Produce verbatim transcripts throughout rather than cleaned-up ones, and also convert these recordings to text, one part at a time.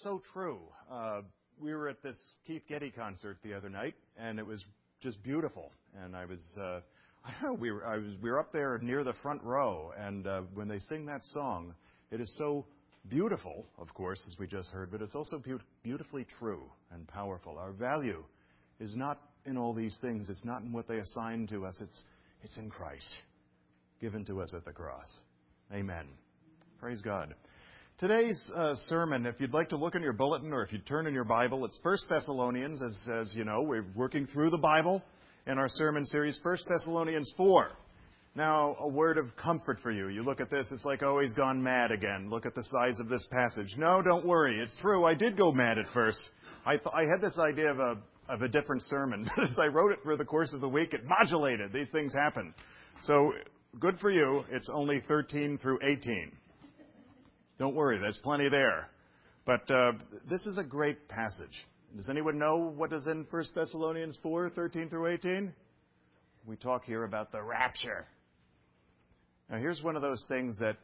so true. Uh, we were at this Keith Getty concert the other night, and it was just beautiful. And I was, uh, I don't know, we were, I was, we were up there near the front row, and uh, when they sing that song, it is so beautiful, of course, as we just heard, but it's also be- beautifully true and powerful. Our value is not in all these things. It's not in what they assign to us. It's, it's in Christ, given to us at the cross. Amen. Praise God. Today's uh, sermon, if you'd like to look in your bulletin or if you turn in your Bible, it's First Thessalonians. As, as you know, we're working through the Bible in our sermon series, First Thessalonians four. Now, a word of comfort for you. You look at this, it's like, oh, he's gone mad again. Look at the size of this passage. No, don't worry. It's true. I did go mad at first. I, th- I had this idea of a, of a different sermon. But as I wrote it for the course of the week, it modulated. These things happen. So, good for you. It's only thirteen through eighteen. Don't worry, there's plenty there. But uh, this is a great passage. Does anyone know what is in First Thessalonians four, thirteen through eighteen? We talk here about the rapture. Now, here's one of those things that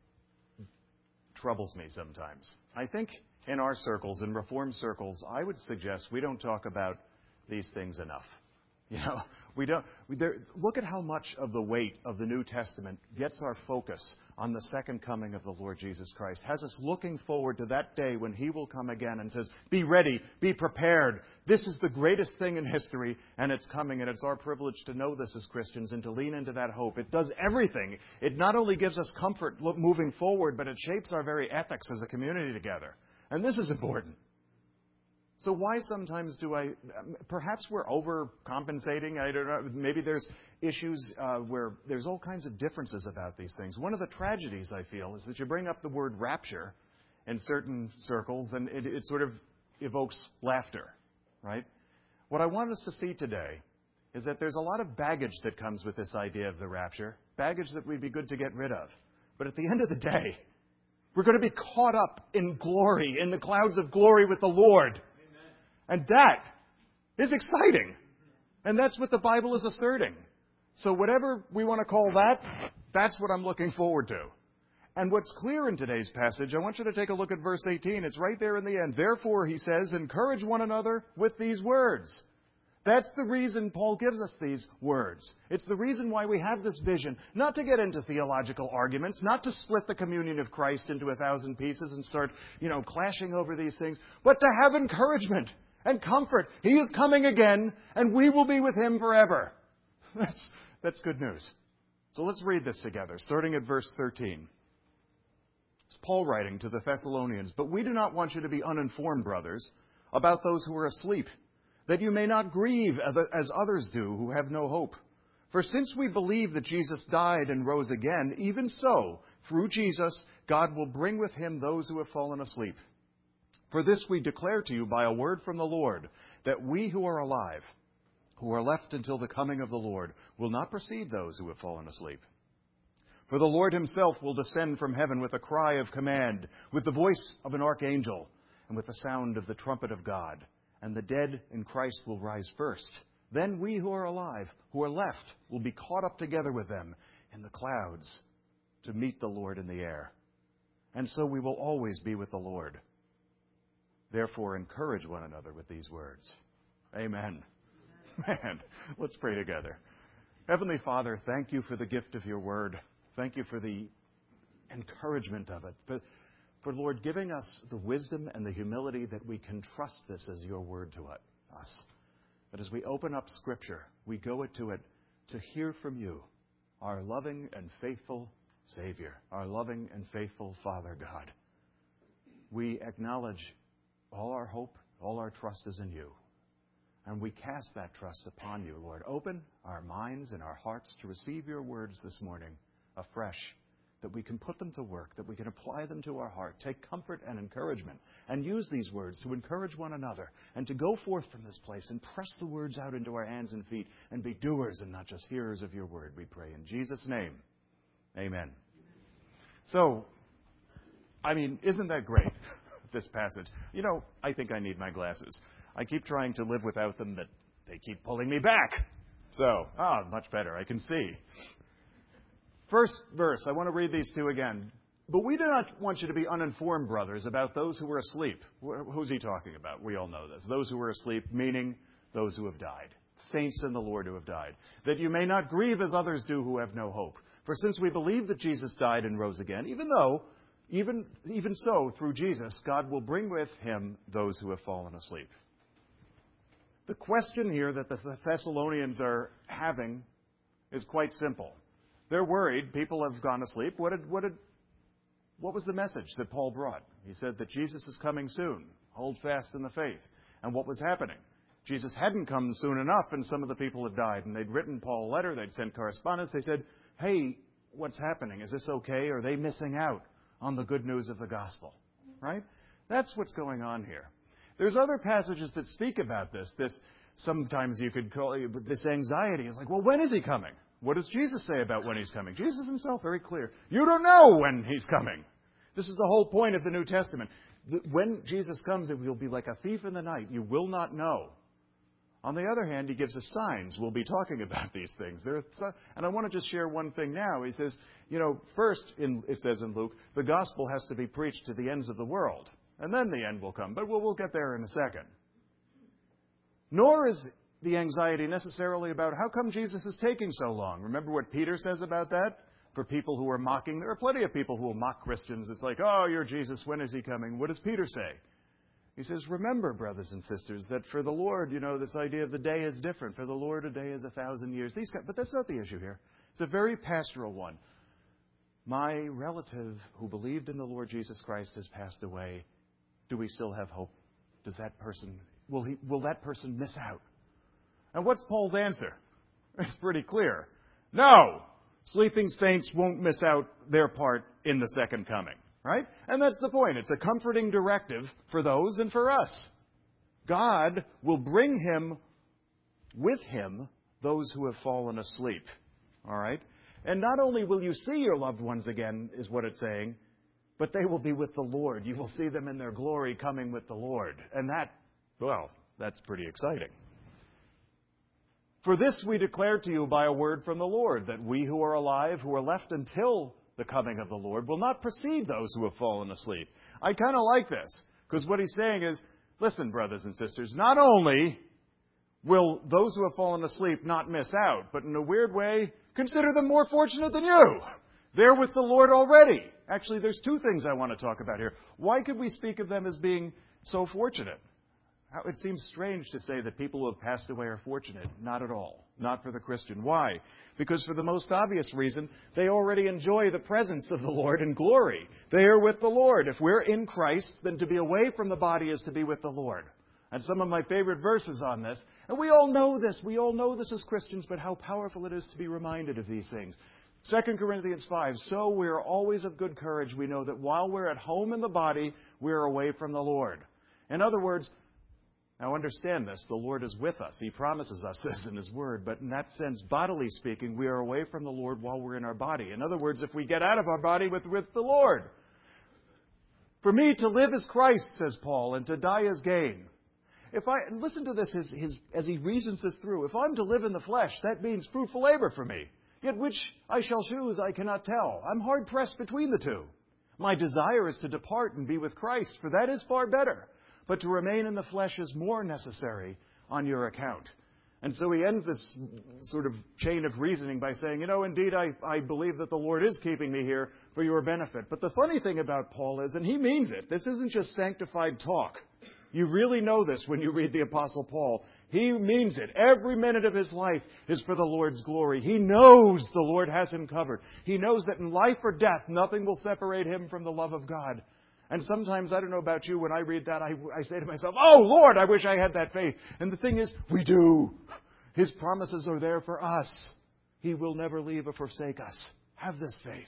troubles me sometimes. I think in our circles, in Reformed circles, I would suggest we don't talk about these things enough. You know, we don't. We, there, look at how much of the weight of the New Testament gets our focus on the second coming of the Lord Jesus Christ. Has us looking forward to that day when He will come again and says, "Be ready, be prepared. This is the greatest thing in history, and it's coming." And it's our privilege to know this as Christians and to lean into that hope. It does everything. It not only gives us comfort moving forward, but it shapes our very ethics as a community together. And this is important. So why sometimes do I, perhaps we're overcompensating, I don't know, maybe there's issues uh, where there's all kinds of differences about these things. One of the tragedies, I feel, is that you bring up the word rapture in certain circles and it, it sort of evokes laughter, right? What I want us to see today is that there's a lot of baggage that comes with this idea of the rapture, baggage that would be good to get rid of. But at the end of the day, we're going to be caught up in glory, in the clouds of glory with the Lord. And that is exciting. And that's what the Bible is asserting. So whatever we want to call that, that's what I'm looking forward to. And what's clear in today's passage, I want you to take a look at verse eighteen. It's right there in the end. Therefore, he says, encourage one another with these words. That's the reason Paul gives us these words. It's the reason why we have this vision. Not to get into theological arguments, not to split the communion of Christ into a thousand pieces and start, you know, clashing over these things, but to have encouragement and comfort. He is coming again, and we will be with Him forever. That's, that's good news. So let's read this together, starting at verse thirteen. It's Paul writing to the Thessalonians, "But we do not want you to be uninformed, brothers, about those who are asleep, that you may not grieve as others do who have no hope. For since we believe that Jesus died and rose again, even so, through Jesus, God will bring with Him those who have fallen asleep. For this we declare to you by a word from the Lord, that we who are alive, who are left until the coming of the Lord, will not precede those who have fallen asleep. For the Lord Himself will descend from heaven with a cry of command, with the voice of an archangel, and with the sound of the trumpet of God. And the dead in Christ will rise first. Then we who are alive, who are left, will be caught up together with them in the clouds to meet the Lord in the air. And so we will always be with the Lord. Therefore, encourage one another with these words." Amen. Man, let's pray together. Heavenly Father, thank You for the gift of Your word. Thank You for the encouragement of it. For, for Lord, giving us the wisdom and the humility that we can trust this as Your word to us. That as we open up Scripture, we go to it to hear from You, our loving and faithful Savior, our loving and faithful Father God. We acknowledge all our hope, all our trust is in You. And we cast that trust upon You, Lord. Open our minds and our hearts to receive Your words this morning afresh, that we can put them to work, that we can apply them to our heart, take comfort and encouragement, and use these words to encourage one another, and to go forth from this place and press the words out into our hands and feet, and be doers and not just hearers of Your word, we pray. In Jesus' name, amen. So, I mean, isn't that great? This passage. You know, I think I need my glasses. I keep trying to live without them, but they keep pulling me back. So, ah, much better. I can see. First verse, I want to read these two again. But we do not want you to be uninformed, brothers, about those who are asleep. Who's he talking about? We all know this. Those who are asleep, meaning those who have died. Saints in the Lord who have died. That you may not grieve as others do who have no hope. For since we believe that Jesus died and rose again, even though, even, even so, through Jesus, God will bring with him those who have fallen asleep. The question here that the Thessalonians are having is quite simple. They're worried. People have gone asleep. What did, what did, what was the message that Paul brought? He said that Jesus is coming soon. Hold fast in the faith. And what was happening? Jesus hadn't come soon enough, and some of the people had died. And they'd written Paul a letter. They'd sent correspondence. They said, hey, what's happening? Is this okay? Are they missing out on the good news of the gospel? Right? That's what's going on here. There's other passages that speak about this. This sometimes you could call it, this anxiety. It's like, well, when is he coming? What does Jesus say about when he's coming? Jesus himself, very clear. You don't know when he's coming. This is the whole point of the New Testament. When Jesus comes, it will be like a thief in the night. You will not know. On the other hand, he gives us signs. We'll be talking about these things. There are, and I want to just share one thing now. He says, you know, first, in, it says in Luke, the gospel has to be preached to the ends of the world. And then the end will come. But we'll, we'll get there in a second. Nor is the anxiety necessarily about how come Jesus is taking so long. Remember what Peter says about that? For people who are mocking, there are plenty of people who will mock Christians. It's like, oh, you're Jesus, when is he coming? What does Peter say? He says, remember, brothers and sisters, that for the Lord, you know, this idea of the day is different. For the Lord, a day is a thousand years. These, but that's not the issue here. It's a very pastoral one. My relative who believed in the Lord Jesus Christ has passed away. Do we still have hope? Does that person, will he, will that person miss out? And what's Paul's answer? It's pretty clear. No! Sleeping saints won't miss out their part in the second coming. Right? And that's the point. It's a comforting directive for those and for us. God will bring him, with him, those who have fallen asleep. All right? And not only will you see your loved ones again, is what it's saying, but they will be with the Lord. You will see them in their glory coming with the Lord. And that, well, that's pretty exciting. For this we declare to you by a word from the Lord, that we who are alive, who are left until the coming of the Lord, will not precede those who have fallen asleep. I kind of like this, because what he's saying is, listen, brothers and sisters, not only will those who have fallen asleep not miss out, but in a weird way, consider them more fortunate than you. They're with the Lord already. Actually, there's two things I want to talk about here. Why could we speak of them as being so fortunate? It seems strange to say that people who have passed away are fortunate. Not at all. Not for the Christian. Why? Because for the most obvious reason, they already enjoy the presence of the Lord in glory. They are with the Lord. If we're in Christ, then to be away from the body is to be with the Lord. And some of my favorite verses on this, and we all know this, we all know this as Christians, but how powerful it is to be reminded of these things. Second Corinthians five, so we are always of good courage. We know that while we're at home in the body, we are away from the Lord. In other words, now understand this, the Lord is with us. He promises us this in His Word. But in that sense, bodily speaking, we are away from the Lord while we're in our body. In other words, if we get out of our body with, with the Lord. For me, to live is Christ, says Paul, and to die is gain. If I listen to this his, his, as he reasons this through. If I'm to live in the flesh, that means fruitful labor for me. Yet which I shall choose, I cannot tell. I'm hard-pressed between the two. My desire is to depart and be with Christ, for that is far better. But to remain in the flesh is more necessary on your account. And so he ends this sort of chain of reasoning by saying, you know, indeed, I, I believe that the Lord is keeping me here for your benefit. But the funny thing about Paul is, and he means it, this isn't just sanctified talk. You really know this when you read the Apostle Paul. He means it. Every minute of his life is for the Lord's glory. He knows the Lord has him covered. He knows that in life or death, nothing will separate him from the love of God. And sometimes, I don't know about you, when I read that, I, I say to myself, oh, Lord, I wish I had that faith. And the thing is, we do. His promises are there for us. He will never leave or forsake us. Have this faith.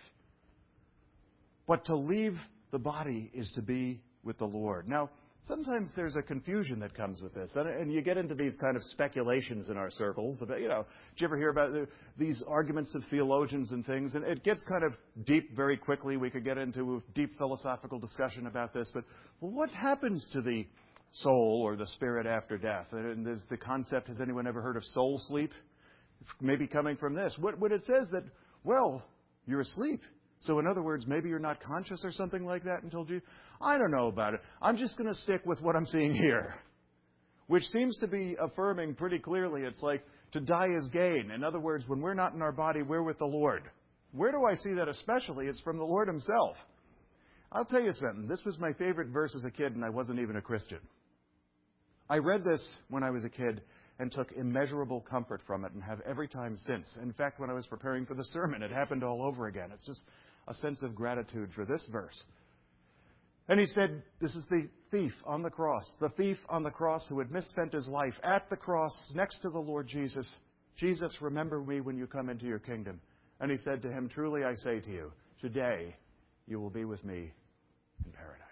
But to leave the body is to be with the Lord. Now, sometimes there's a confusion that comes with this. And, and you get into these kind of speculations in our circles. About, you know, did you ever hear about the, these arguments of theologians and things? And it gets kind of deep very quickly. We could get into a deep philosophical discussion about this. But well, what happens to the soul or the spirit after death? And there's the concept, has anyone ever heard of soul sleep? Maybe coming from this. What, what it says that, well, you're asleep. So in other words, maybe you're not conscious or something like that until Jesus. I don't know about it. I'm just going to stick with what I'm seeing here, which seems to be affirming pretty clearly. It's like to die is gain. In other words, when we're not in our body, we're with the Lord. Where do I see that especially? It's from the Lord himself. I'll tell you something. This was my favorite verse as a kid, and I wasn't even a Christian. I read this when I was a kid and took immeasurable comfort from it and have every time since. In fact, when I was preparing for the sermon, it happened all over again. It's just a sense of gratitude for this verse. And he said, this is the thief on the cross, the thief on the cross who had misspent his life at the cross next to the Lord Jesus. Jesus, remember me when you come into your kingdom. And he said to him, truly I say to you, today you will be with me in paradise.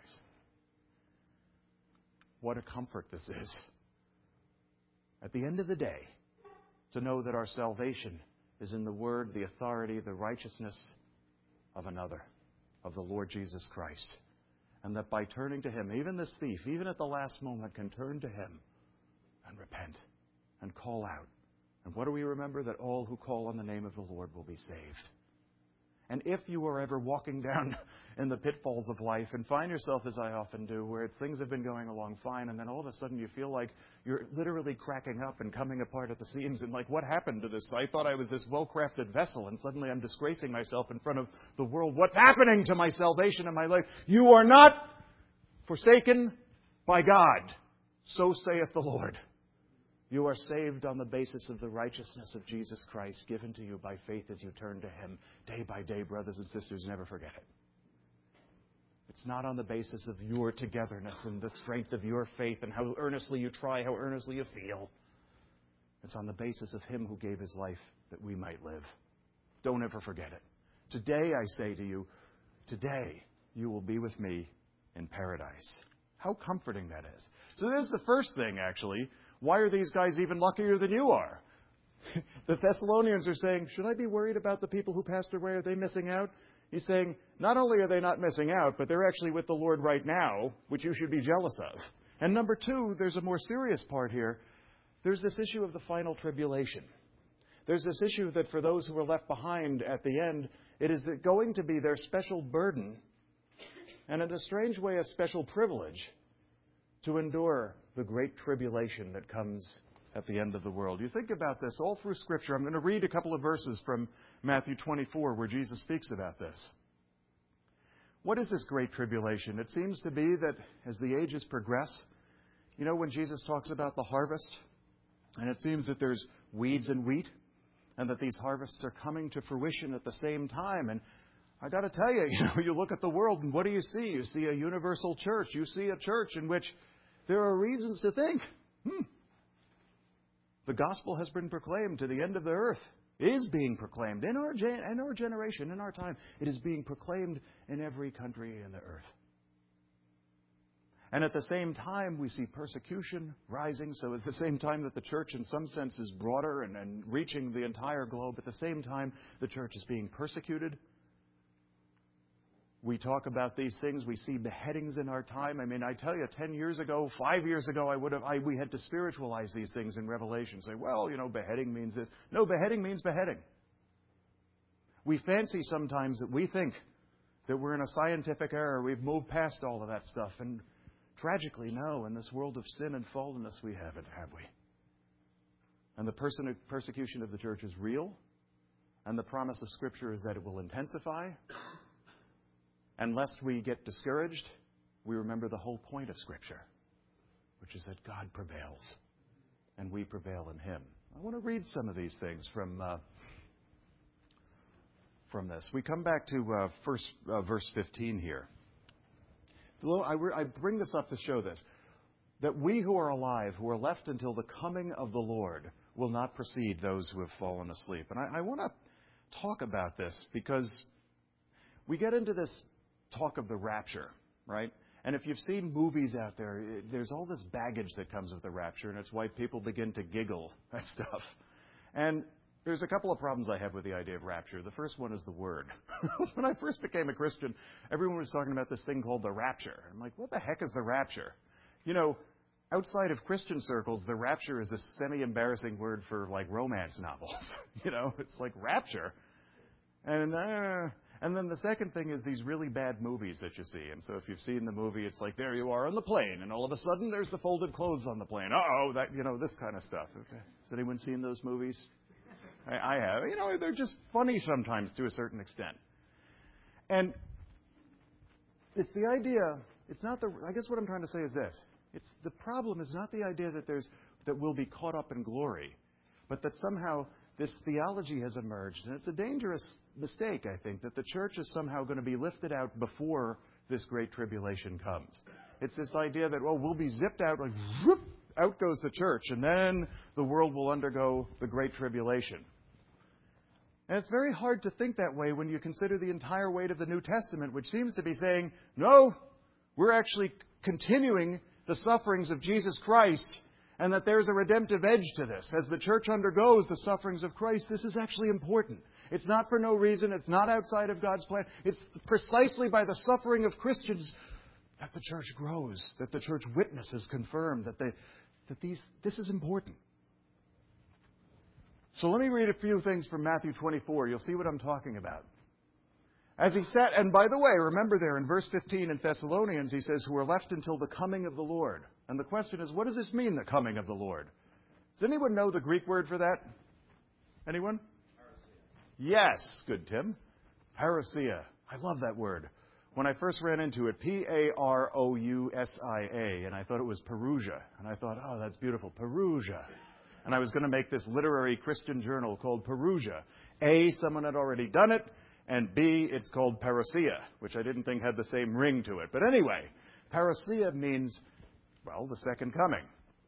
What a comfort this is. At the end of the day, to know that our salvation is in the word, the authority, the righteousness of another, of the Lord Jesus Christ. And that by turning to him, even this thief, even at the last moment, can turn to him and repent and call out. And what do we remember? That all who call on the name of the Lord will be saved. And if you are ever walking down in the pitfalls of life and find yourself, as I often do, where things have been going along fine, and then all of a sudden you feel like you're literally cracking up and coming apart at the seams, and like, what happened to this? I thought I was this well-crafted vessel, and suddenly I'm disgracing myself in front of the world. What's happening to my salvation and my life? You are not forsaken by God. So saith the Lord. You are saved on the basis of the righteousness of Jesus Christ given to you by faith as you turn to him day by day, brothers and sisters. Never forget it. It's not on the basis of your togetherness and the strength of your faith and how earnestly you try, how earnestly you feel. It's on the basis of him who gave his life that we might live. Don't ever forget it. Today, I say to you, today you will be with me in paradise. How comforting that is. So there's the first thing, actually. Why are these guys even luckier than you are? The Thessalonians are saying, should I be worried about the people who passed away? Are they missing out? He's saying, not only are they not missing out, but they're actually with the Lord right now, which you should be jealous of. And number two, there's a more serious part here. There's this issue of the final tribulation. There's this issue that for those who are left behind at the end, it is going to be their special burden, and in a strange way, a special privilege, to endure the great tribulation that comes at the end of the world. You think about this all through Scripture. I'm going to read a couple of verses from Matthew twenty-four where Jesus speaks about this. What is this great tribulation? It seems to be that as the ages progress, you know, when Jesus talks about the harvest, and it seems that there's weeds and wheat, and that these harvests are coming to fruition at the same time. And I got to tell you, you know, you look at the world, and what do you see? You see a universal church. You see a church in which there are reasons to think, hmm, the gospel has been proclaimed to the end of the earth. It is being proclaimed in our, gen- in our generation, in our time. It is being proclaimed in every country in the earth. And at the same time, we see persecution rising. So at the same time that the church, in some sense, is broader and, and reaching the entire globe, at the same time, the church is being persecuted. We talk about these things. We see beheadings in our time. I mean, I tell you, ten years ago, five years ago, I would have. I, we had to spiritualize these things in Revelation. Say, well, you know, beheading means this. No, beheading means beheading. We fancy sometimes that we think that we're in a scientific era. We've moved past all of that stuff. And tragically, no. In this world of sin and fallenness, we haven't, have we? And the person, persecution of the church is real. And the promise of Scripture is that it will intensify. And lest we get discouraged, we remember the whole point of Scripture, which is that God prevails, and we prevail in Him. I want to read some of these things from uh, from this. We come back to uh, first, uh, verse fifteen here. I, re- I bring this up to show this, that we who are alive, who are left until the coming of the Lord, will not precede those who have fallen asleep. And I, I want to talk about this because we get into this talk of the rapture, right? And if you've seen movies out there, it, there's all this baggage that comes with the rapture, and it's why people begin to giggle at stuff. And there's a couple of problems I have with the idea of rapture. The first one is the word. When I first became a Christian, everyone was talking about this thing called the rapture. I'm like, what the heck is the rapture? You know, outside of Christian circles, the rapture is a semi-embarrassing word for, like, romance novels. You know, it's like rapture. And uh, And then the second thing is these really bad movies that you see. And so if you've seen the movie, it's like, there you are on the plane, and all of a sudden there's the folded clothes on the plane. Uh-oh, that, you know, this kind of stuff. Okay. Has anyone seen those movies? I, I have. You know, they're just funny sometimes to a certain extent. And it's the idea, it's not the, I guess what I'm trying to say is this. It's the problem is not the idea that there's, that we'll be caught up in glory, but that somehow this theology has emerged, and it's a dangerous mistake, I think, that the church is somehow going to be lifted out before this great tribulation comes. It's this idea that, well, we'll be zipped out, like, whoop, out goes the church, and then the world will undergo the great tribulation. And it's very hard to think that way when you consider the entire weight of the New Testament, which seems to be saying, no, we're actually continuing the sufferings of Jesus Christ, and that there's a redemptive edge to this. As the church undergoes the sufferings of Christ, this is actually important. It's not for no reason. It's not outside of God's plan. It's precisely by the suffering of Christians that the church grows, that the church witnesses confirm that, they, that these, this is important. So let me read a few things from Matthew twenty-four. You'll see what I'm talking about. As he sat, and by the way, remember there in verse fifteen in Thessalonians, he says, who are left until the coming of the Lord. And the question is, what does this mean, the coming of the Lord? Does anyone know the Greek word for that? Anyone? Parousia. Yes. Good, Tim. Parousia. I love that word. When I first ran into it, P A R O U S I A, and I thought it was Perusia. And I thought, oh, that's beautiful. Perusia. And I was going to make this literary Christian journal called Perusia. A, someone had already done it, and B, it's called Parousia, which I didn't think had the same ring to it. But anyway, Parousia means, well, the second coming.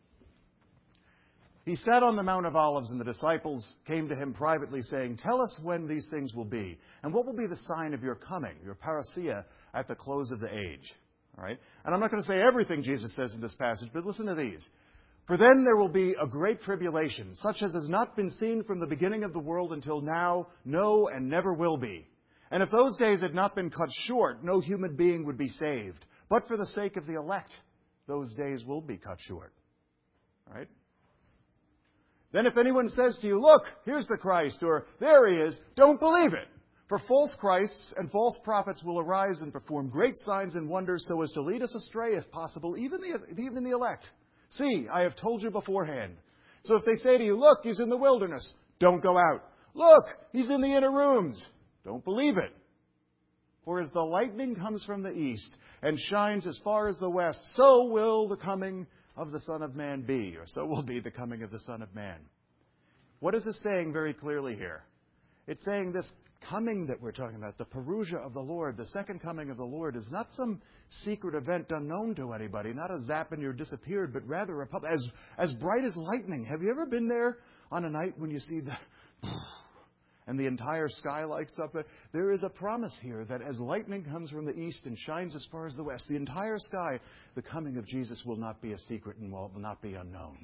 He sat on the Mount of Olives, and the disciples came to him privately, saying, tell us when these things will be, and what will be the sign of your coming, your parousia, at the close of the age. All right? And I'm not going to say everything Jesus says in this passage, but listen to these. For then there will be a great tribulation, such as has not been seen from the beginning of the world until now, no, and never will be. And if those days had not been cut short, no human being would be saved. But for the sake of the elect, those days will be cut short. All right? Then if anyone says to you, look, here's the Christ, or there he is, don't believe it. For false Christs and false prophets will arise and perform great signs and wonders so as to lead us astray, if possible, even the, even the elect. See, I have told you beforehand. So if they say to you, look, he's in the wilderness, don't go out. Look, he's in the inner rooms. Don't believe it. For as the lightning comes from the east and shines as far as the west, so will the coming of the Son of Man be, or so will be the coming of the Son of Man. What is it saying very clearly here? It's saying this coming that we're talking about, the Parousia of the Lord, the second coming of the Lord, is not some secret event unknown to anybody, not a zap and you're disappeared, but rather a pub- as, as bright as lightning. Have you ever been there on a night when you see the... and the entire sky lights up? There is a promise here that as lightning comes from the east and shines as far as the west, the entire sky, the coming of Jesus will not be a secret and will not be unknown.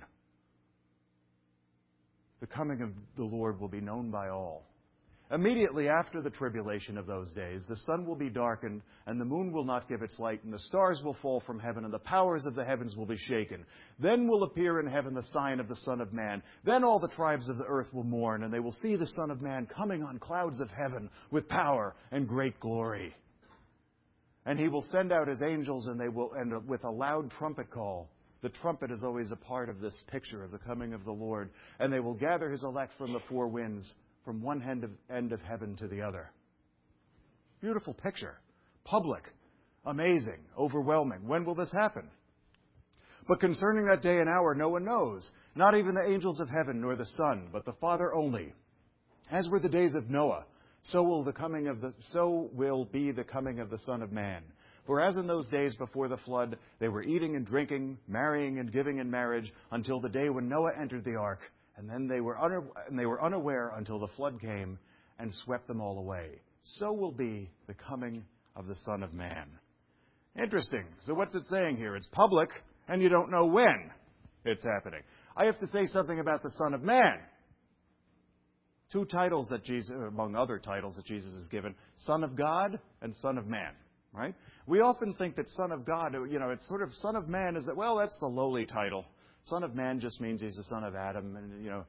The coming of the Lord will be known by all. Immediately after the tribulation of those days, the sun will be darkened, and the moon will not give its light, and the stars will fall from heaven, and the powers of the heavens will be shaken. Then will appear in heaven the sign of the Son of Man. Then all the tribes of the earth will mourn, and they will see the Son of Man coming on clouds of heaven with power and great glory. And he will send out his angels, and they will, and with a loud trumpet call. The trumpet is always a part of this picture of the coming of the Lord. And they will gather his elect from the four winds, from one end of, end of heaven to the other. Beautiful picture. Public. Amazing. Overwhelming. When will this happen? But concerning that day and hour, no one knows. Not even the angels of heaven, nor the Son, but the Father only. As were the days of Noah, so will the coming of the, so will be the coming of the Son of Man. For as in those days before the flood, they were eating and drinking, marrying and giving in marriage, until the day when Noah entered the ark. And then they were, una- and they were unaware until the flood came and swept them all away. So will be the coming of the Son of Man. Interesting. So what's it saying here? It's public, and you don't know when it's happening. I have to say something about the Son of Man. Two titles that Jesus, among other titles that Jesus is given, Son of God and Son of Man. Right? We often think that Son of God, you know, it's sort of Son of Man is that, well, that's the lowly title. Son of Man just means he's the son of Adam, and, you know,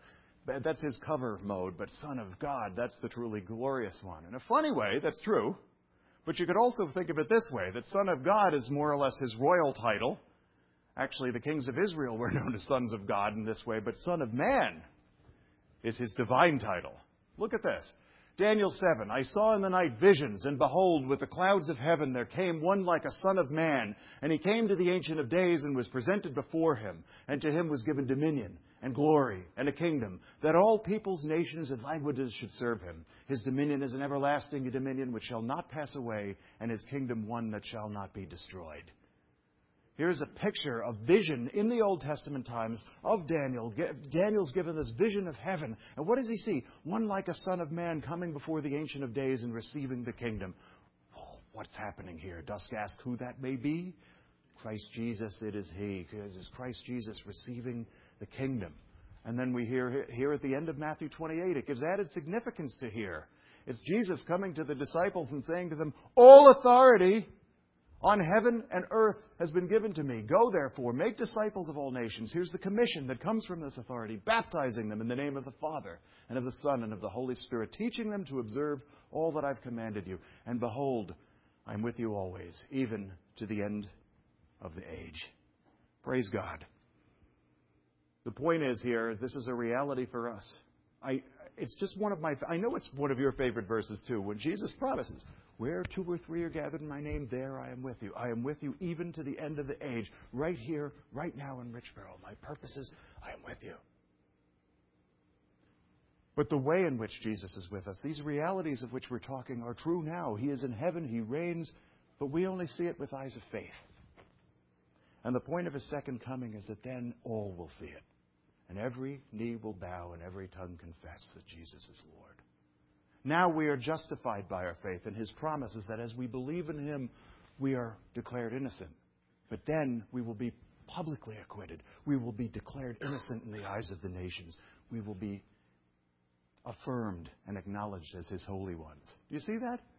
That's his cover mode, but Son of God, that's the truly glorious one. In a funny way, that's true. But you could also think of it this way, that Son of God is more or less his royal title. Actually, the kings of Israel were known as sons of God in this way, but Son of Man is his divine title. Look at this. Daniel seven, I saw in the night visions, and behold, with the clouds of heaven there came one like a son of man. And he came to the Ancient of Days and was presented before him. And to him was given dominion and glory and a kingdom, that all peoples, nations, and languages should serve him. His dominion is an everlasting dominion which shall not pass away, and his kingdom one that shall not be destroyed. Here's a picture, a vision in the Old Testament times of Daniel. Daniel's given this vision of heaven. And what does he see? One like a son of man coming before the Ancient of Days and receiving the kingdom. Oh, what's happening here? Dost ask who that may be? Christ Jesus, it is he. It is Christ Jesus receiving the kingdom. And then we hear here at the end of Matthew twenty-eight, it gives added significance to here. It's Jesus coming to the disciples and saying to them, all authority on heaven and earth has been given to me. Go, therefore, make disciples of all nations. Here's the commission that comes from this authority, baptizing them in the name of the Father and of the Son and of the Holy Spirit, teaching them to observe all that I've commanded you. And behold, I'm with you always, even to the end of the age. Praise God. The point is here, this is a reality for us. I, it's just one of my, I know it's one of your favorite verses too, when Jesus promises, where two or three are gathered in my name, there I am with you. I am with you even to the end of the age. Right here, right now in Richborough. My purpose is, I am with you. But the way in which Jesus is with us, these realities of which we're talking are true now. He is in heaven, he reigns, but we only see it with eyes of faith. And the point of his second coming is that then all will see it. And every knee will bow and every tongue confess that Jesus is Lord. Now we are justified by our faith, and his promise is that as we believe in him, we are declared innocent. But then we will be publicly acquitted. We will be declared innocent in the eyes of the nations. We will be affirmed and acknowledged as his holy ones. Do you see that?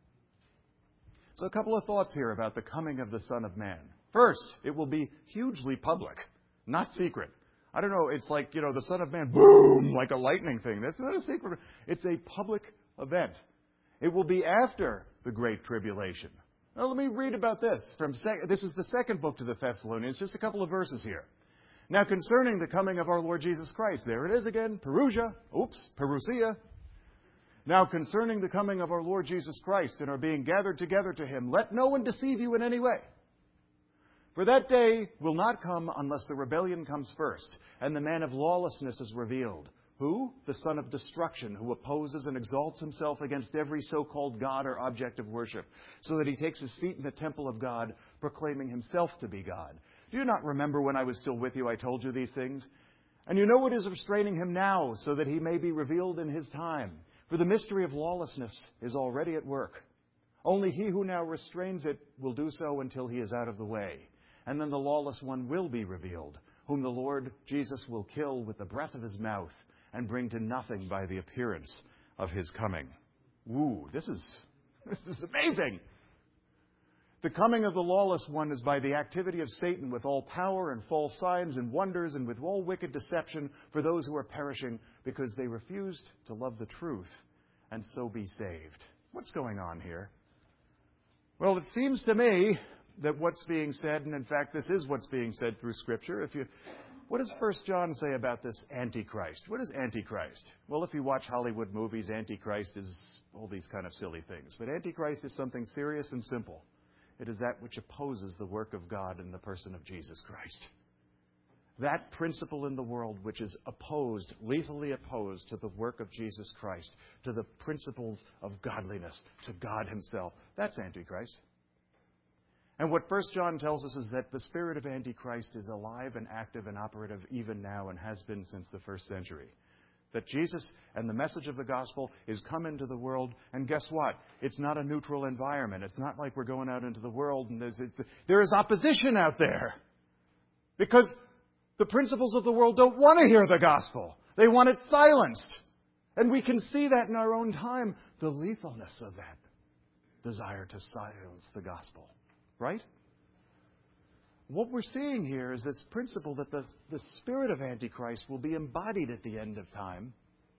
So a couple of thoughts here about the coming of the Son of Man. First, it will be hugely public, not secret. I don't know, it's like, you know, the Son of Man, boom, like a lightning thing. That's not a secret. It's a public event. It will be after the Great Tribulation. Now, let me read about this. From sec- This is the second book to the Thessalonians, just a couple of verses here. Now, concerning the coming of our Lord Jesus Christ, there it is again, Perusia, oops, Perusia. Now, concerning the coming of our Lord Jesus Christ and our being gathered together to him, let no one deceive you in any way. For that day will not come unless the rebellion comes first, and the man of lawlessness is revealed. Who? The son of destruction, who opposes and exalts himself against every so-called God or object of worship, so that he takes his seat in the temple of God, proclaiming himself to be God. Do you not remember when I was still with you I told you these things? And you know what is restraining him now, so that he may be revealed in his time. For the mystery of lawlessness is already at work. Only he who now restrains it will do so until he is out of the way. And then the lawless one will be revealed, whom the Lord Jesus will kill with the breath of his mouth and bring to nothing by the appearance of his coming. Ooh, this is, this is amazing. The coming of the lawless one is by the activity of Satan with all power and false signs and wonders and with all wicked deception for those who are perishing because they refused to love the truth and so be saved. What's going on here? Well, it seems to me that what's being said, and in fact this is what's being said through Scripture, if you, what does First John say about this Antichrist? What is Antichrist? Well, if you watch Hollywood movies, Antichrist is all these kind of silly things. But Antichrist is something serious and simple. It is that which opposes the work of God in the person of Jesus Christ. That principle in the world which is opposed, lethally opposed to the work of Jesus Christ, to the principles of godliness, to God himself. That's Antichrist. And what First John tells us is that the spirit of Antichrist is alive and active and operative even now and has been since the first century. That Jesus and the message of the gospel is come into the world, and guess what? It's not a neutral environment. It's not like we're going out into the world and there's, there is opposition out there. Because the principles of the world don't want to hear the gospel. They want it silenced. And we can see that in our own time, the lethalness of that desire to silence the gospel. Right? what we're seeing here is this principle that the, the spirit of Antichrist will be embodied at the end of time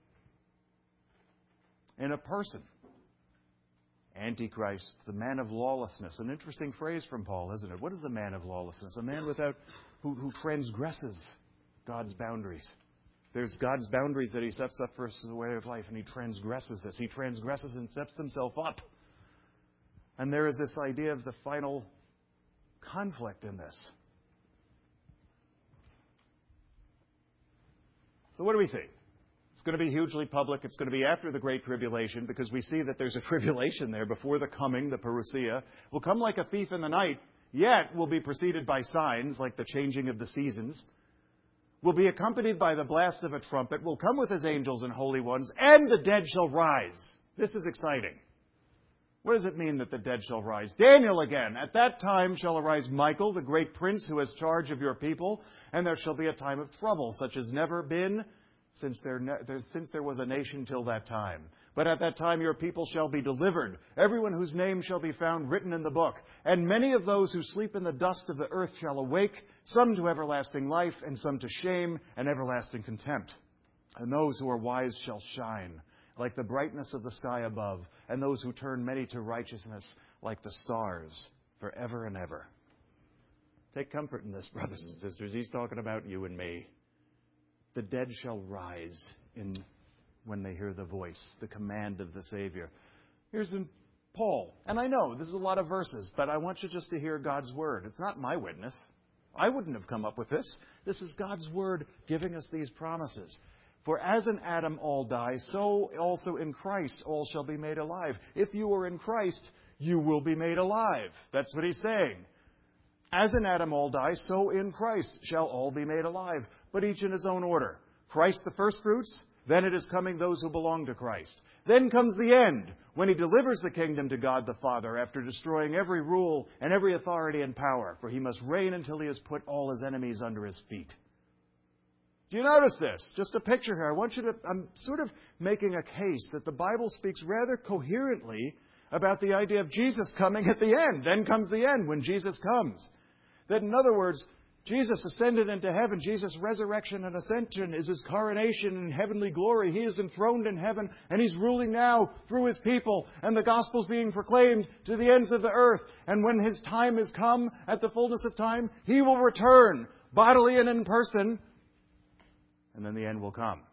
in a person. Antichrist, the man of lawlessness. An interesting phrase from Paul, isn't it? What is the man of lawlessness? A man without who, who transgresses God's boundaries. There's God's boundaries that He sets up for us as a way of life, and he transgresses this. He transgresses and sets himself up. And there is this idea of the final conflict in this. So what do we see? It's going to be hugely public. It's going to be after the Great Tribulation, because we see that there's a tribulation there before the coming, the parousia. Will come like a thief in the night, yet will be preceded by signs like the changing of the seasons. Will be accompanied by the blast of a trumpet. Will come with His angels and holy ones, and the dead shall rise. This is exciting. What does it mean that the dead shall rise? Daniel again. At that time shall arise Michael, the great prince who has charge of your people, and there shall be a time of trouble, such as never been Since there, since there was a nation till that time. But at that time your people shall be delivered, everyone whose name shall be found written in the book. And many of those who sleep in the dust of the earth shall awake, some to everlasting life, and some to shame and everlasting contempt. And those who are wise shall shine, like the brightness of the sky above, and those who turn many to righteousness, like the stars, forever and ever. Take comfort in this, brothers and sisters. He's talking about you and me. The dead shall rise in when they hear the voice, the command of the Savior. Here's in Paul. And I know this is a lot of verses, but I want you just to hear God's Word. It's not my witness. I wouldn't have come up with this. This is God's Word giving us these promises. For as in Adam all die, so also in Christ all shall be made alive. If you are in Christ, you will be made alive. That's what he's saying. As in Adam all die, so in Christ shall all be made alive, but each in his own order. Christ the firstfruits, then it is coming those who belong to Christ. Then comes the end, when He delivers the kingdom to God the Father, after destroying every rule and every authority and power, for He must reign until He has put all His enemies under His feet. Do you notice this? Just a picture here. I want you to, I'm sort of making a case that the Bible speaks rather coherently about the idea of Jesus coming at the end. Then comes the end, when Jesus comes. That, in other words, Jesus ascended into heaven. Jesus' resurrection and ascension is His coronation in heavenly glory. He is enthroned in heaven, and He's ruling now through His people, and the gospel's being proclaimed to the ends of the earth. And when His time is come, at the fullness of time, He will return, bodily and in person, and then the end will come.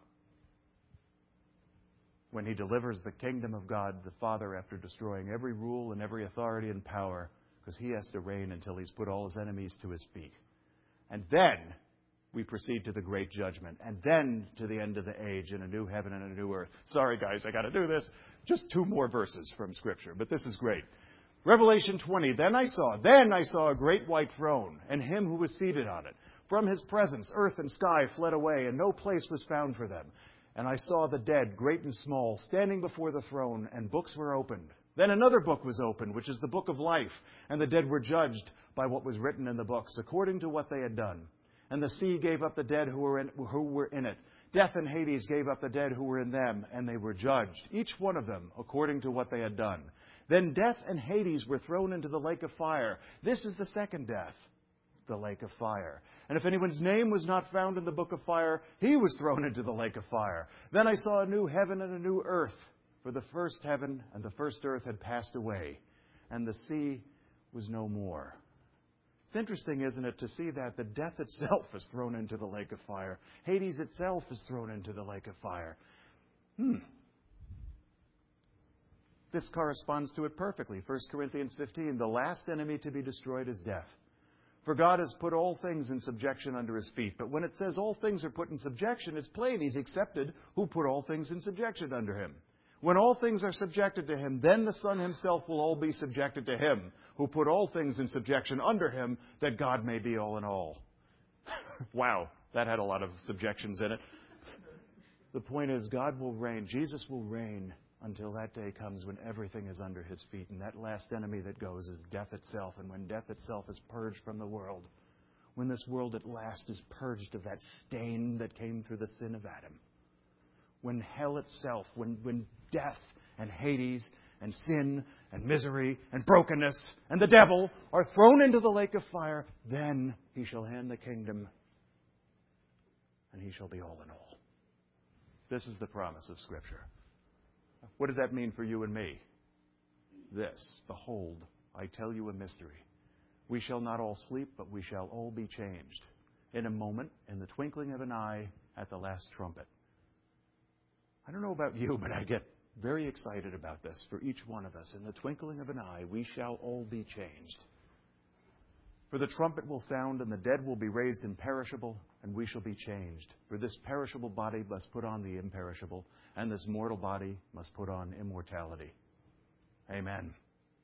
When He delivers the kingdom of God the Father after destroying every rule and every authority and power, because He has to reign until He's put all His enemies to His feet. And then we proceed to the great judgment. And then to the end of the age in a new heaven and a new earth. Sorry, guys, I got to do this. Just two more verses from Scripture, but this is great. Revelation twenty, Then I saw, then I saw a great white throne, and Him who was seated on it. From His presence, earth and sky fled away, and no place was found for them. And I saw the dead, great and small, standing before the throne, and books were opened. Then another book was opened, which is the book of life, and the dead were judged by what was written in the books, according to what they had done. And the sea gave up the dead who were in, who were in it. Death and Hades gave up the dead who were in them, and they were judged, each one of them, according to what they had done. Then death and Hades were thrown into the lake of fire. This is the second death, the lake of fire. And if anyone's name was not found in the book of fire, he was thrown into the lake of fire. Then I saw a new heaven and a new earth. For the first heaven and the first earth had passed away, and the sea was no more. It's interesting, isn't it, to see that the death itself is thrown into the lake of fire. Hades itself is thrown into the lake of fire. Hmm. This corresponds to it perfectly. First Corinthians fifteen, the last enemy to be destroyed is death. For God has put all things in subjection under His feet. But when it says all things are put in subjection, it's plain He's accepted who put all things in subjection under Him. When all things are subjected to Him, then the Son Himself will all be subjected to Him, who put all things in subjection under Him, that God may be all in all. Wow, that had a lot of subjections in it. The point is, God will reign. Jesus will reign until that day comes when everything is under His feet. And that last enemy that goes is death itself. And when death itself is purged from the world, when this world at last is purged of that stain that came through the sin of Adam, when hell itself, when, when death and Hades and sin and misery and brokenness and the devil are thrown into the lake of fire, then he shall hand the kingdom and he shall be all in all. This is the promise of Scripture. What does that mean for you and me? This, behold, I tell you a mystery. We shall not all sleep, but we shall all be changed. In a moment, in the twinkling of an eye, at the last trumpet. I don't know about you, but I get very excited about this for each one of us. In the twinkling of an eye, we shall all be changed. For the trumpet will sound, and the dead will be raised imperishable, and we shall be changed. For this perishable body must put on the imperishable, and this mortal body must put on immortality. Amen.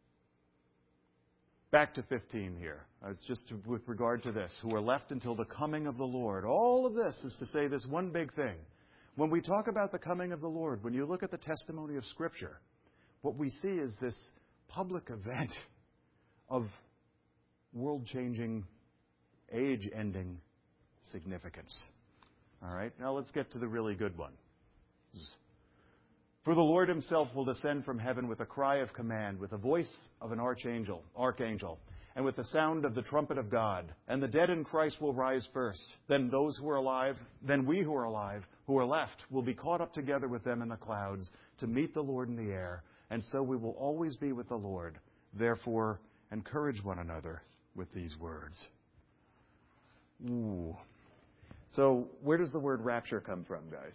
Back to fifteen here. It's just to, with regard to this, who are left until the coming of the Lord. All of this is to say this one big thing. When we talk about the coming of the Lord, when you look at the testimony of Scripture, what we see is this public event of world-changing, age-ending significance. All right? Now let's get to the really good one. For the Lord himself will descend from heaven with a cry of command, with the voice of an archangel, archangel, and with the sound of the trumpet of God. And the dead in Christ will rise first. Then those who are alive, then we who are alive, who are left, will be caught up together with them in the clouds to meet the Lord in the air. And so we will always be with the Lord. Therefore, encourage one another with these words. Ooh. So where does the word rapture come from, guys?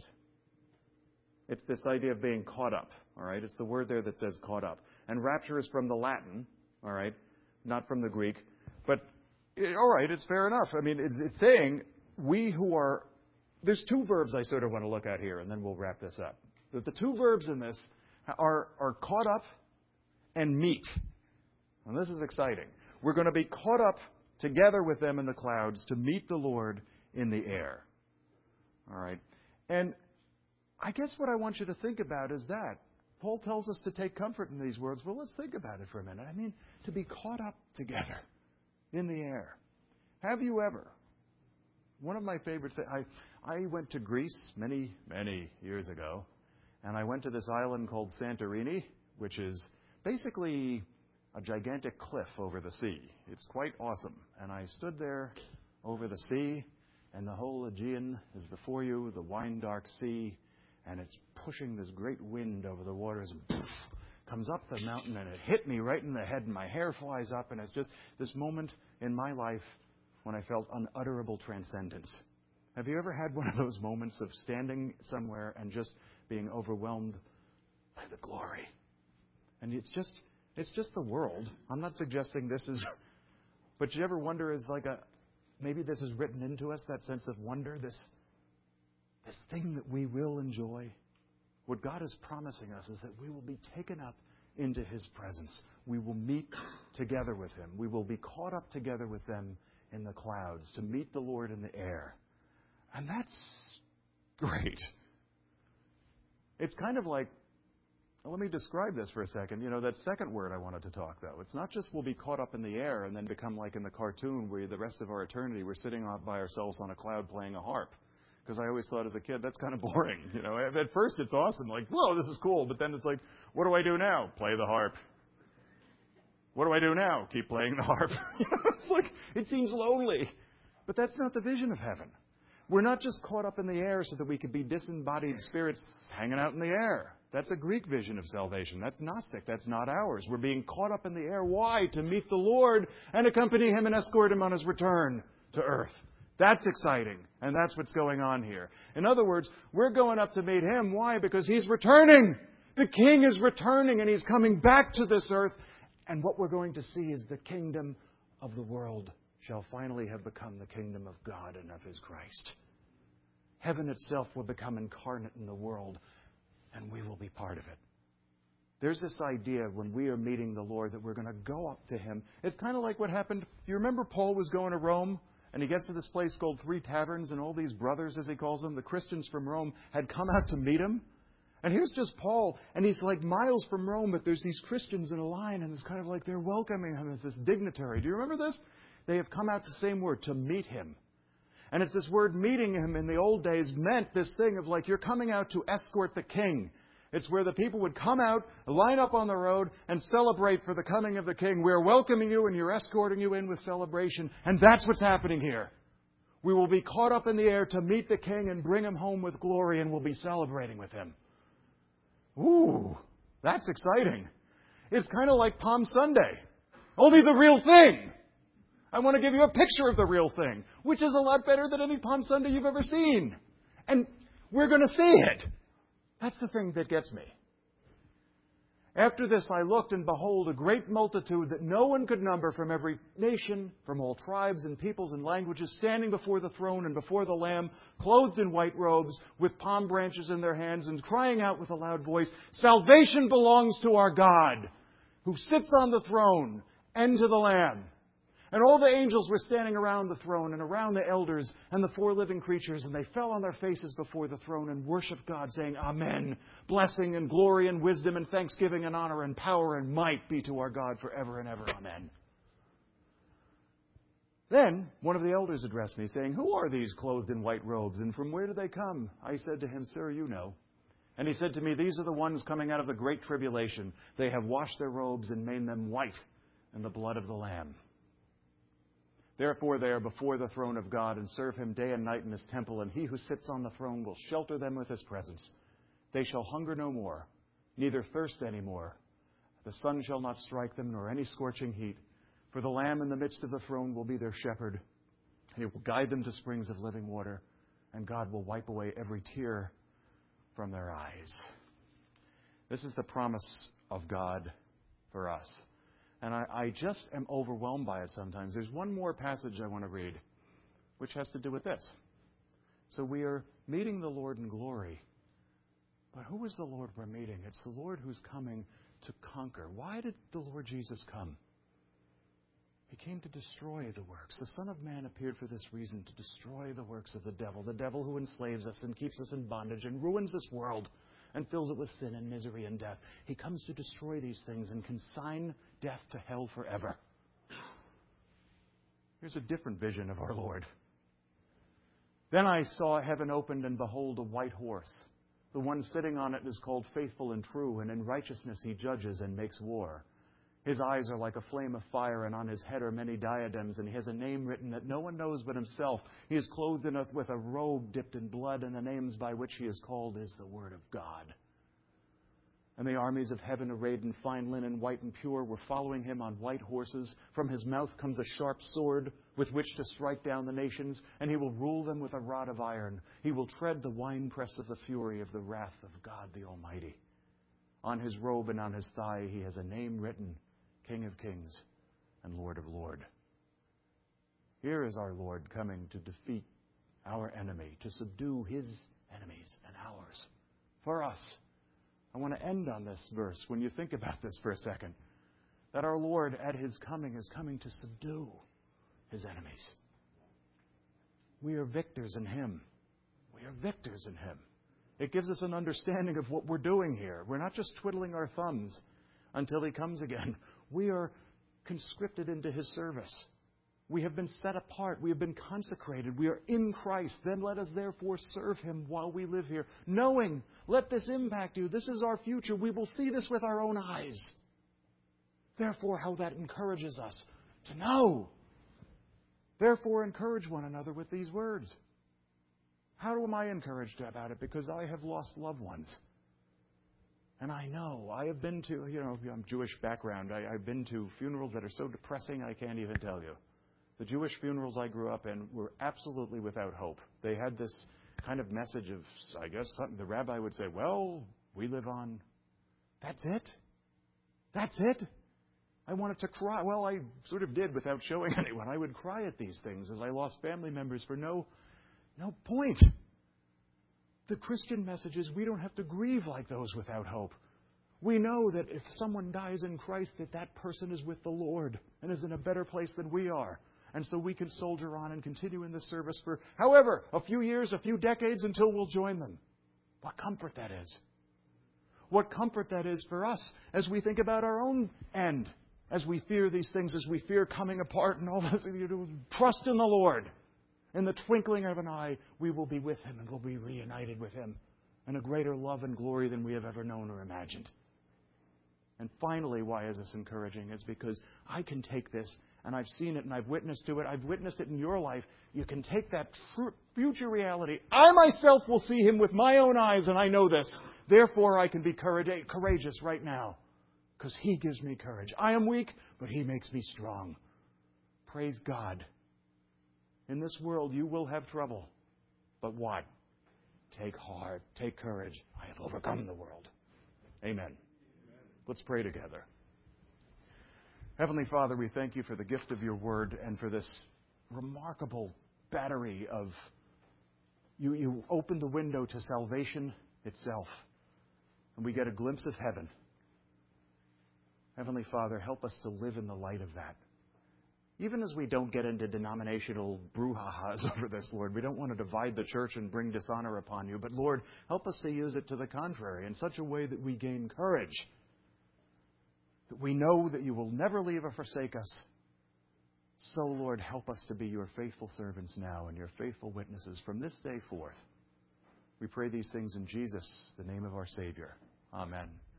It's this idea of being caught up, all right? It's the word there that says caught up. And rapture is from the Latin, all right, not from the Greek. But, it, all right, it's fair enough. I mean, it's, it's saying we who are... There's two verbs I sort of want to look at here, and then we'll wrap this up. That the two verbs in this are, are caught up and meet. And this is exciting. We're going to be caught up together with them in the clouds to meet the Lord in the air. All right? And I guess what I want you to think about is that. Paul tells us to take comfort in these words. Well, let's think about it for a minute. I mean, to be caught up together in the air. Have you ever? One of my favorite things, I, I went to Greece many, many years ago, and I went to this island called Santorini, which is basically a gigantic cliff over the sea. It's quite awesome. And I stood there over the sea, and the whole Aegean is before you, the wine-dark sea, and it's pushing this great wind over the waters, and poof, comes up the mountain, and it hit me right in the head, and my hair flies up, and it's just this moment in my life when I felt unutterable transcendence. Have you ever had one of those moments of standing somewhere and just being overwhelmed by the glory? And it's just, it's just the world. I'm not suggesting this is, but you ever wonder, is like a, maybe this is written into us, that sense of wonder, this This thing that we will enjoy. What God is promising us is that we will be taken up into His presence. We will meet together with Him. We will be caught up together with them in the clouds to meet the Lord in the air. And that's great. It's kind of like, well, let me describe this for a second. You know, that second word I wanted to talk, though. It's not just we'll be caught up in the air and then become like in the cartoon where the rest of our eternity we're sitting out by ourselves on a cloud playing a harp. Because I always thought as a kid, that's kind of boring. You know, at first it's awesome, like, whoa, this is cool. But then it's like, what do I do now? Play the harp. What do I do now? Keep playing the harp. It's like, it seems lonely. But that's not the vision of heaven. We're not just caught up in the air so that we could be disembodied spirits hanging out in the air. That's a Greek vision of salvation. That's Gnostic. That's not ours. We're being caught up in the air. Why? To meet the Lord and accompany Him and escort Him on His return to earth. That's exciting, and that's what's going on here. In other words, we're going up to meet Him. Why? Because He's returning. The King is returning, and He's coming back to this earth. And what we're going to see is the kingdom of the world shall finally have become the kingdom of God and of His Christ. Heaven itself will become incarnate in the world, and we will be part of it. There's this idea when we are meeting the Lord that we're going to go up to Him. It's kind of like what happened. You remember Paul was going to Rome? And he gets to this place called Three Taverns, and all these brothers, as he calls them, the Christians from Rome, had come out to meet him. And here's just Paul, and he's like miles from Rome, but there's these Christians in a line, and it's kind of like they're welcoming him as this dignitary. Do you remember this? They have come out the same word, to meet Him. And it's this word meeting Him in the old days meant this thing of like you're coming out to escort the King. It's where the people would come out, line up on the road, and celebrate for the coming of the King. We're welcoming you and you're escorting you in with celebration. And that's what's happening here. We will be caught up in the air to meet the King and bring Him home with glory, and we'll be celebrating with Him. Ooh, that's exciting. It's kind of like Palm Sunday. Only the real thing. I want to give you a picture of the real thing, which is a lot better than any Palm Sunday you've ever seen. And we're going to see it. That's the thing that gets me. After this I looked, and behold, a great multitude that no one could number, from every nation, from all tribes and peoples and languages, standing before the throne and before the Lamb, clothed in white robes, with palm branches in their hands, and crying out with a loud voice, "Salvation belongs to our God, who sits on the throne, and to the Lamb." And all the angels were standing around the throne and around the elders and the four living creatures, and they fell on their faces before the throne and worshipped God, saying, "Amen. Blessing and glory and wisdom and thanksgiving and honor and power and might be to our God forever and ever. Amen." Then one of the elders addressed me, saying, "Who are these clothed in white robes, and from where do they come?" I said to him, "Sir, you know." And he said to me, "These are the ones coming out of the great tribulation. They have washed their robes and made them white in the blood of the Lamb. Therefore they are before the throne of God and serve Him day and night in His temple, and He who sits on the throne will shelter them with His presence. They shall hunger no more, neither thirst any more. The sun shall not strike them, nor any scorching heat. For the Lamb in the midst of the throne will be their shepherd. He will guide them to springs of living water, and God will wipe away every tear from their eyes." This is the promise of God for us. And I, I just am overwhelmed by it sometimes. There's one more passage I want to read, which has to do with this. So we are meeting the Lord in glory. But who is the Lord we're meeting? It's the Lord who's coming to conquer. Why did the Lord Jesus come? He came to destroy the works. The Son of Man appeared for this reason, to destroy the works of the devil, the devil who enslaves us and keeps us in bondage and ruins this world and fills it with sin and misery and death. He comes to destroy these things and consign death to hell forever. Here's a different vision of our Lord. Then I saw heaven opened, and behold, a white horse. The one sitting on it is called Faithful and True, and in righteousness He judges and makes war. His eyes are like a flame of fire, and on His head are many diadems, and He has a name written that no one knows but Himself. He is clothed in a, with a robe dipped in blood, and the names by which He is called is the Word of God. And the armies of heaven, arrayed in fine linen, white and pure, were following Him on white horses. From His mouth comes a sharp sword with which to strike down the nations, and He will rule them with a rod of iron. He will tread the winepress of the fury of the wrath of God the Almighty. On His robe and on His thigh He has a name written, King of Kings and Lord of Lords. Here is our Lord coming to defeat our enemy, to subdue His enemies and ours for us. I want to end on this verse, when you think about this for a second, that our Lord at His coming is coming to subdue His enemies. We are victors in Him. We are victors in Him. It gives us an understanding of what we're doing here. We're not just twiddling our thumbs until He comes again. We are conscripted into His service. We have been set apart. We have been consecrated. We are in Christ. Then let us therefore serve Him while we live here, knowing, let this impact you. This is our future. We will see this with our own eyes. Therefore, how that encourages us to know. Therefore, encourage one another with these words. How am I encouraged about it? Because I have lost loved ones. And I know, I have been to, you know, I'm Jewish background. I, I've been to funerals that are so depressing I can't even tell you. The Jewish funerals I grew up in were absolutely without hope. They had this kind of message of, I guess, something the rabbi would say, well, we live on. That's it? That's it? I wanted to cry. Well, I sort of did without showing anyone. I would cry at these things as I lost family members for no, no point. The Christian message is we don't have to grieve like those without hope. We know that if someone dies in Christ, that that person is with the Lord and is in a better place than we are. And so we can soldier on and continue in this service for, however, a few years, a few decades until we'll join them. What comfort that is. What comfort that is for us as we think about our own end, as we fear these things, as we fear coming apart and all this. Trust in the Lord. In the twinkling of an eye, we will be with Him and we'll be reunited with Him and a greater love and glory than we have ever known or imagined. And finally, why is this encouraging? Is because I can take this, and I've seen it, and I've witnessed to it. I've witnessed it in your life. You can take that tr- future reality. I myself will see Him with my own eyes, and I know this. Therefore, I can be courage- courageous right now, because He gives me courage. I am weak, but He makes me strong. Praise God. In this world, you will have trouble. But what? Take heart. Take courage. I have overcome the world. Amen. Let's pray together. Heavenly Father, we thank You for the gift of Your Word and for this remarkable battery of... You, you opened the window to salvation itself, and we get a glimpse of heaven. Heavenly Father, help us to live in the light of that. Even as we don't get into denominational brouhahas over this, Lord, we don't want to divide the church and bring dishonor upon You, but Lord, help us to use it to the contrary in such a way that we gain courage, that we know that You will never leave or forsake us. So, Lord, help us to be Your faithful servants now and Your faithful witnesses from this day forth. We pray these things in Jesus, the name of our Savior. Amen.